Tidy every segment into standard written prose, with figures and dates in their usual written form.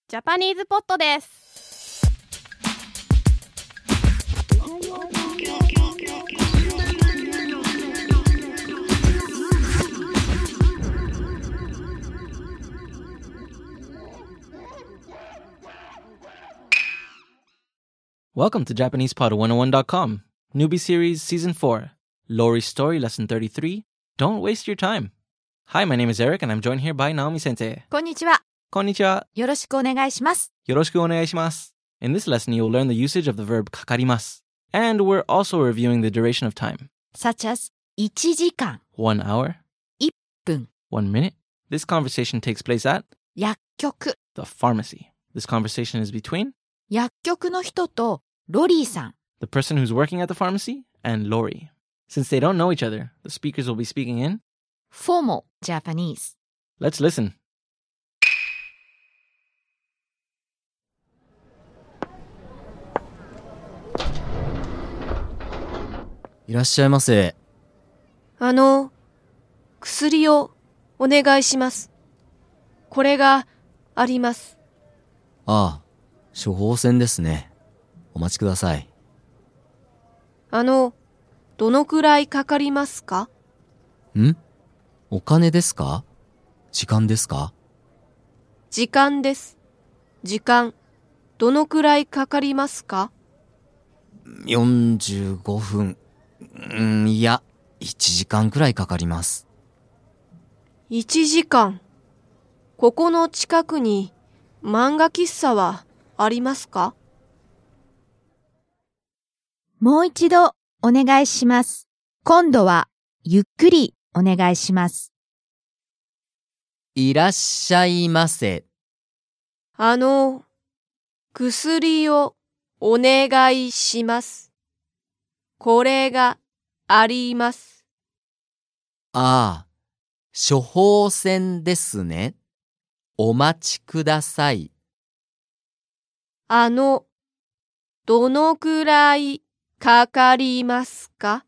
ジャパニーズポットです。 Welcome to JapanesePod101.com. Newbie Series Season 4. Lori's Story Lesson 33. Don't waste your time. Hi, my name is Eric and I'm joined here by Naomi Sensei. こんにちは。 こんにちは。 よろしくお願いします。 よろしくお願いします。In this lesson, you'll learn the usage of the verb かかります. And we're also reviewing the duration of time. Such as 1時間、 1 hour. 1分、 1 minute. This conversation takes place at 薬局。 the pharmacy. This conversation is between 薬局の人とロリーさん。 the person who's working at the pharmacy and Lori. Since they don't know each other, the speakers will be speaking in Formal Japanese. Let's listen. いらっしゃいませ。 薬をお願いします。これがあります。 ああ、処方箋ですね。お待ちください。 どのくらいかかりますか？ お金ですか？時間ですか？ 時間です。時間、どのくらいかかりますか ？45分。いや、1時間くらいかかります。 1時間。ここの近くに漫画喫茶はありますか？ もう一度お願いします。今度はゆっくりお願いします。 いらっしゃいませ。 薬をお願いします。これがあります。 ああ、処方箋ですね。お待ちください。 どのくらいかかりますか？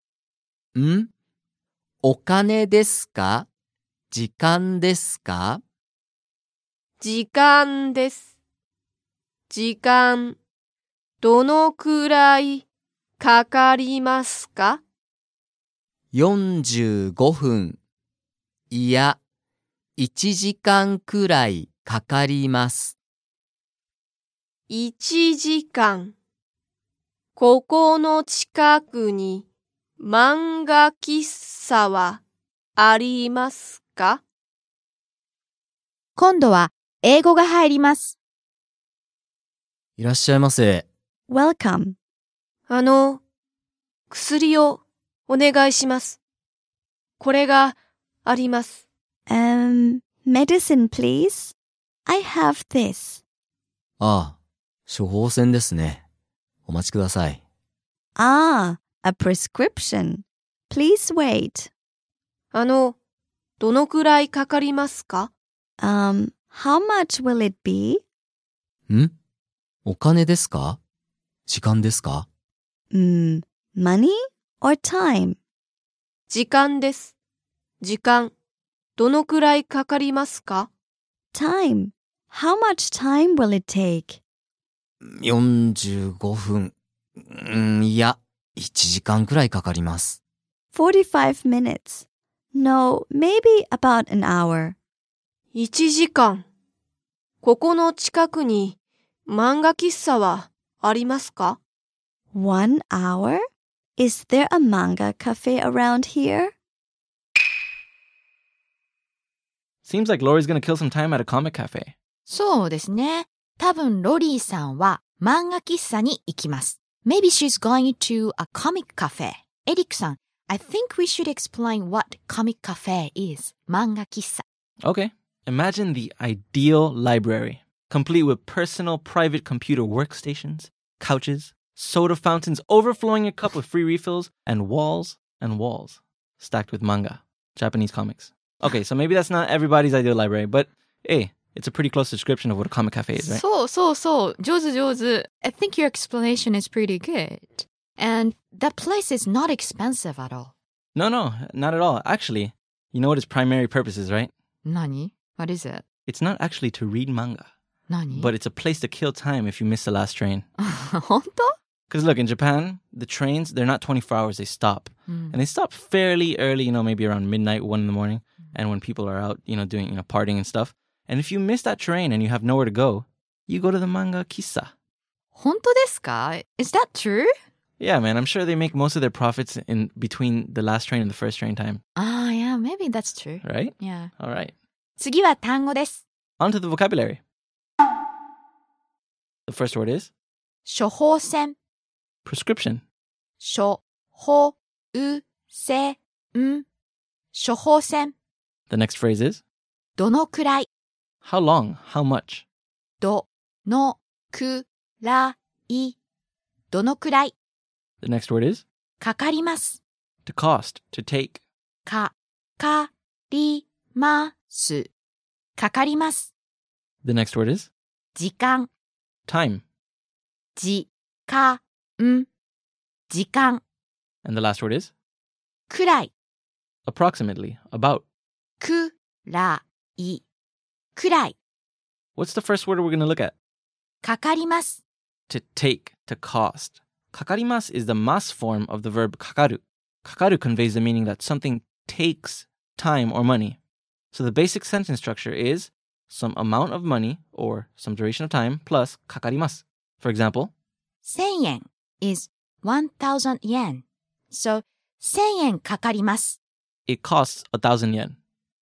お金ですか？時間ですか？ 時間です。時間、どのくらいかかりますか ？45分。いや、1時間くらいかかります。 1時間。ここの近くに漫画喫茶はありますか？ 今度は英語が入ります。 いらっしゃいませ。 Welcome. 薬をお願いします。これがあります。 Medicine, please. I have this. ああ、処方箋ですね。お待ちください。 ああ、a prescription. Please wait. どのくらいかかりますか？ How much will it be? お金ですか？時間ですか？ Money or time? 時間です。時間、どのくらいかかりますか？ Time. How much time will it take? 45分。いや、1時間くらいかかります。 45 minutes. No, maybe about an hour. 1時間。ここの近くに漫画喫茶はありますか？ 1 hour? Is there a manga cafe around here? Seems like Lori's gonna kill some time at a comic cafe. そうですね。多分ロリーさんは漫画喫茶に行きます。Maybe she's going to a comic cafe. エリックさん、I think we should explain what comic cafe is. 漫画喫茶。 Okay. Imagine the ideal library, complete with personal private computer workstations, couches, soda fountains overflowing your cup with free refills, and walls stacked with manga, Japanese comics. Okay, so maybe that's not everybody's ideal library, but hey, it's a pretty close description of what a comic cafe is, right? そう。上手。I think your explanation is pretty good. And that place is not expensive at all. No, not at all. Actually, you know what its primary purpose is, right? 何? What is it? It's not actually to read manga. 何 but it's a place to kill time if you miss the last train. 本当 Because look, in Japan, the trains, they're not 24 hours, they stop. And they stop fairly early, maybe around midnight, 1 in the morning. And when people are out, doing, partying and stuff. And if you miss that train and you have nowhere to go, you go to the manga kissa. 本当ですか Is that true? Yeah, man, I'm sure they make most of their profits in between the last train and the first train time. Yeah, maybe that's true. Right? Yeah. All right. 次は単語です。 On to the vocabulary. The first word is 処方箋。 prescription. 処方箋。処方箋。 The next phrase is どのくらい how long, how much. どのくらいどのくらい The next word is かかります。 to cost, to take. かります。かかります。 The next word is 時間。 time. 時間。時間。 And the last word is くらい。 approximately, about. くらい。くらい。 What's the first word we're going to look at? かかります。 To take, to cost. Kakarimasu is the mas form of the verb kakaru. Kakaru conveys the meaning that something takes time or money. So the basic sentence structure is some amount of money or some duration of time plus kakarimasu. For example, 1000円 is 1000 yen. So, 1000円かかります。 it costs 1,000 yen.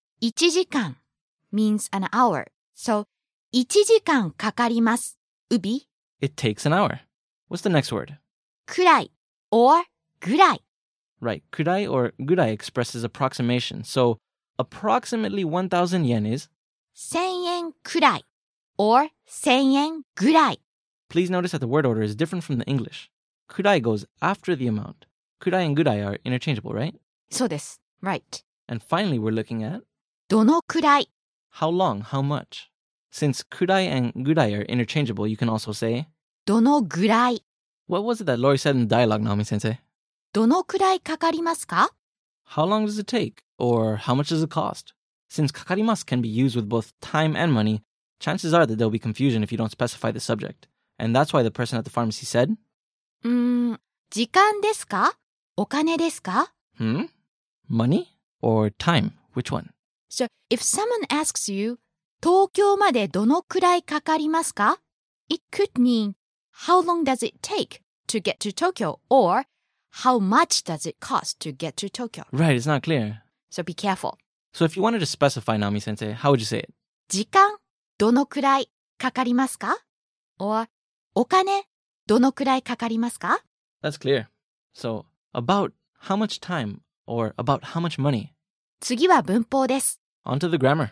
1時間 means an hour. So, 1時間かかります。ubi, It takes an hour. What's the next word? くらい or ぐらい。 Right, kurai or gurai expresses approximation. So approximately 1,000 yen is 1000円くらい or 1000円ぐらい。 Please notice that the word order is different from the English. Kurai goes after the amount. Kurai and gurai are interchangeable, right? そうです。Right. And finally, we're looking at どのくらい how long, how much. Since kurai and gurai are interchangeable, you can also say, どのぐらい what was it that Lori said in the dialogue, Naomi Sensei? どのくらいかかりますか How long does it take? Or how much does it cost? Since kakarimasu can be used with both time and money, chances are that there'll be confusion if you don't specify the subject. And that's why the person at the pharmacy said, 時間ですかお金ですか money or time? Which one? So, if someone asks you, 東京までどのくらいかかりますか It could mean, how long does it take to get to Tokyo? Or, how much does it cost to get to Tokyo? Right, it's not clear. So be careful. So if you wanted to specify, Naomi Sensei, how would you say it? 時間どのくらいかかりますか Or, お金どのくらいかかりますか That's clear. So, about how much time or about how much money? 次は文法です。 On to the grammar.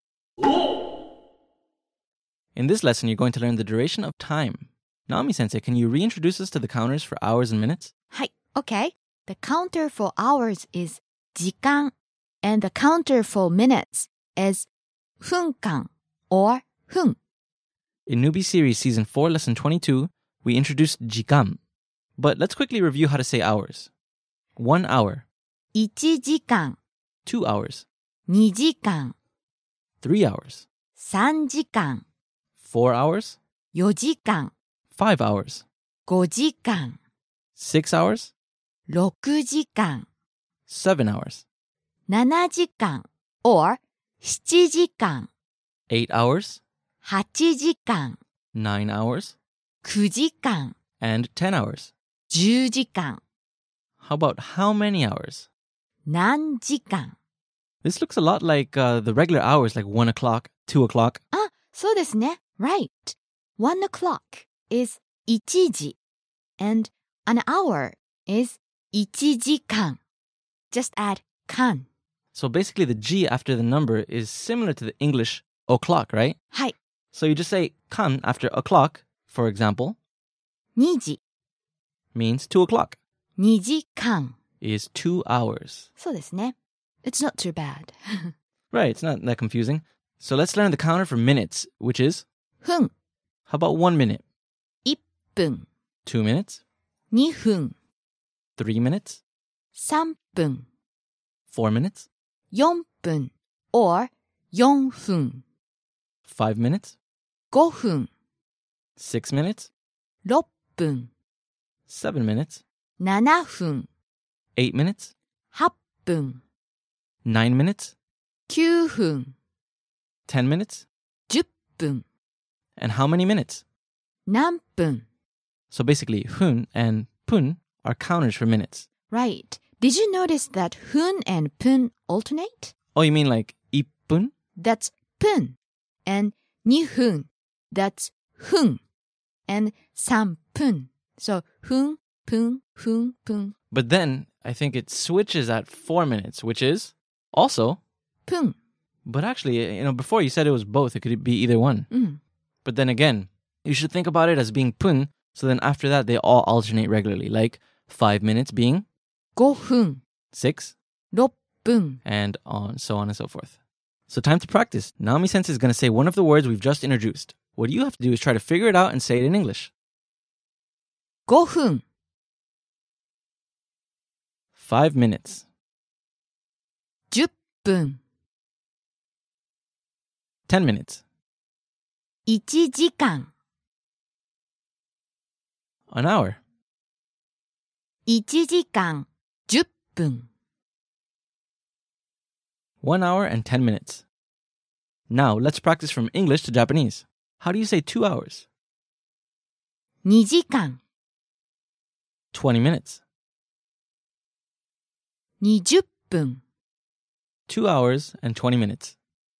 In this lesson, you're going to learn the duration of time. Naomi Sensei, can you reintroduce us to the counters for hours and minutes? はい、OK. The counter for hours is 時間 and the counter for minutes is 分間 or 分。 In Newbie Series Season 4, Lesson 22, we introduced jikan. But let's quickly review how to say hours. 1 hour, 1時間、 2 hours, 2時間、 3 hours, 3時間、 4 hours, 4時間、 5 hours, 5時間、 6 hours, 6時間、 7 hours, 7時間 or 7時間、 8 hours, 8時間、 9 hours, 9時間、 and 10 hours. 10時間、 How about how many hours? 何時間。 This looks a lot like the regular hours, like 1 o'clock, 2 o'clock. あ、そうですね。Right. 1 o'clock is 1時 and an hour is 1時間. Just add 間. So basically, the G after the number is similar to the English o'clock, right? はい。 So you just say kan after o'clock, for example, 2時、 means 2 o'clock, 2時間。 is 2 hours. そうですね。It's not too bad. Right, it's not that confusing. So let's learn the counter for minutes, which is, 分、 how about 1 minute, 1分、 2 minutes, 2分、 3 minutes, 3分、 4 minutes, 4分 or 4分、 5 minutes, 5分、 6 minutes, 6分、 7 minutes, 7分、 8 minutes, 8分、 9 minutes, 9分、 10 minutes, 10分、 and how many minutes? 何分。 So basically, hun and pun are counters for minutes. Right. Did you notice that 分 and 分 alternate? Oh, you mean like ippun? That's 分. And 2分. That's 分. And 3分. So 分、分、分、分、 But then I think it switches at 4 minutes, which is also, 分。 but actually, before you said it was both. It could be either one. うん。 But then again, you should think about it as being pun. So then after that, they all alternate regularly. Like 5 minutes being 5分、 6, 6分。 and so on and so forth. So time to practice. Naomi Sensei is going to say one of the words we've just introduced. What you have to do is try to figure it out and say it in English. 5分、 5 minutes, 10分、 10 minutes, 1時間、 an hour, 1時間、10分。 1 hour and 10 minutes. Now let's practice from English to Japanese. How do you say 2 hours? 2時間、 20 minutes, 20分、 2 hours and 20 minutes.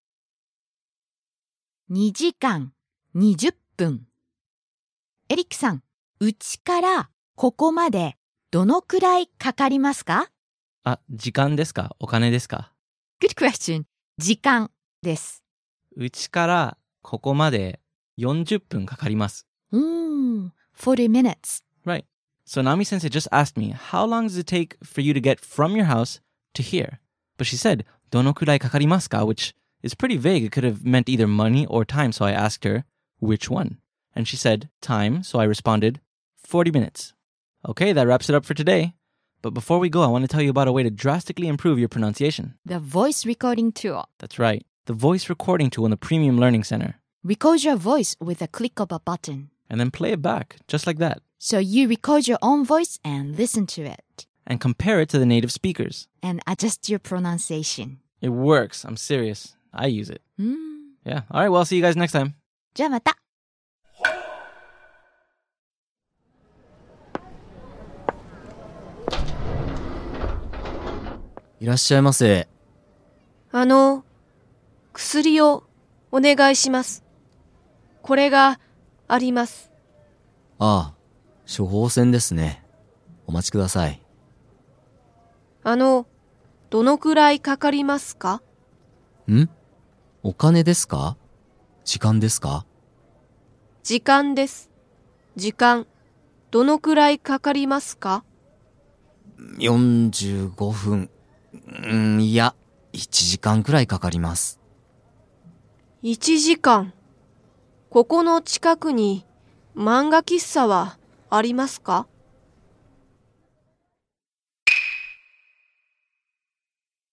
2時間、20分。エリックさん、うちからここまでどのくらいかかりますか？ 時間ですか？お金ですか？ Good question. 時間です。 うちからここまで40分かかります。 40 minutes. Right. So Nami Sensei just asked me, how long does it take for you to get from your house to here? But she said, どのくらいかかりますか? Which is pretty vague. It could have meant either money or time. So I asked her, which one? And she said, time. So I responded, 40 minutes. Okay, that wraps it up for today. But before we go, I want to tell you about a way to drastically improve your pronunciation. The voice recording tool. That's right. The voice recording tool in the Premium Learning Center. Record your voice with a click of a button. And then play it back, just like that. So you record your own voice and listen to it. And compare it to the native speakers. And adjust your pronunciation. It works. I'm serious. I use it. うん。 Yeah. All right. Well, I'll see you guys next time. じゃあまた。 いらっしゃいませ。 薬をお願いします。これがあります。 ああ、処方箋ですね。お待ちください。 どのくらいかかりますか？ お金ですか？時間ですか？ 時間です。時間、どのくらいかかりますか 45分。いや、1時間くらいかかります。 ？1時間。ここの近くに漫画喫茶はありますか？